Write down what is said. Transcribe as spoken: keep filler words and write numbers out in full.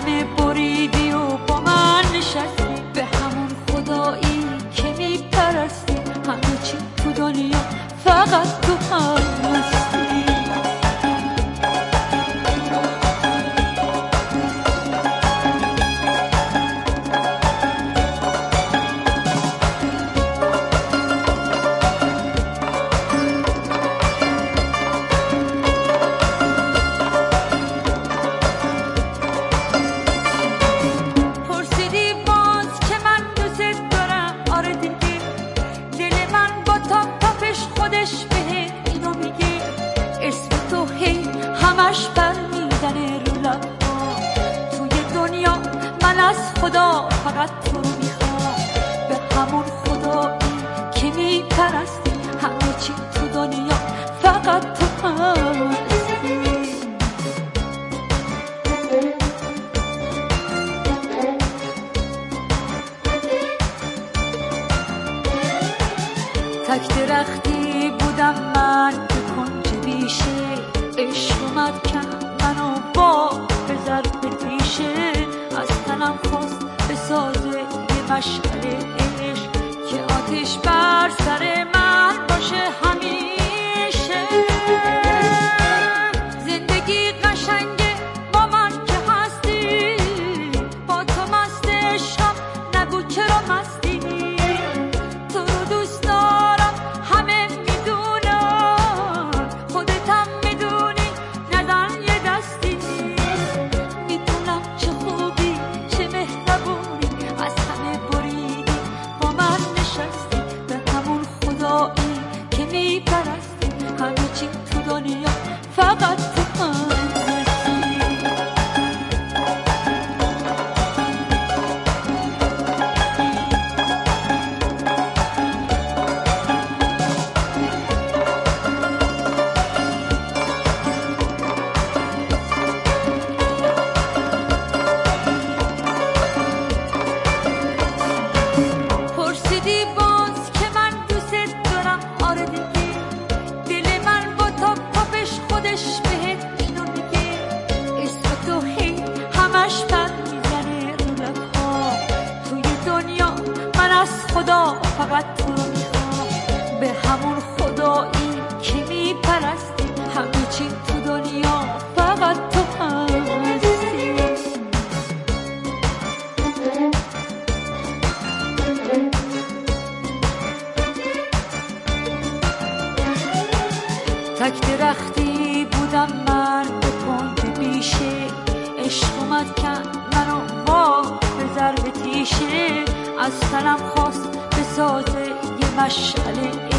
همه بریدی و با من نشستی، به همون خدایی که میپرستی، همه چی تو دنیا فقط تو هستی. همش بر میزنه رو لب‌ها، توی دنیا من از خدا فقط تو رو میخوام، به همون خدایی که میپرستی، همه چی تو دنیا فقط تو هستی. تک درختی بودم من به کنج بیشه، عشق اومد کرد منو با به ضرب تیشه، از تنم خواست به سازه یه مشعله عشق که آتش بر سر من باشه همیشه. زندگی قشنگه با من که هستی، با تو مست عشقم، نگو چرا مستی، تو رو دوست دارم همه میدونم، خودتم میدونی نزن یه دستی، میدونم چه خوبی چه مهربونی، از همه بریدی با من نشستی، به همون خدایی که میپرستی، همه چی تو دنیا فقط تو هستی. پرسیدی باز که من دوست دارم، آره دیگه، دل من با تاپ تاپش خودش بهت اینو میگه، اسم تو هی همش بر میزنه رو لب‌ها، توی دنیا من از خدا فقط تو رو میخوام، به همون خدایی که میپرستی، همه چی تو دنیا فقط تو هستی. تک درختی بودم من به کنج بیشه، عشق اومد کرد منو با به ضرب تیشه، از تنم خواست به سازه یه مشعله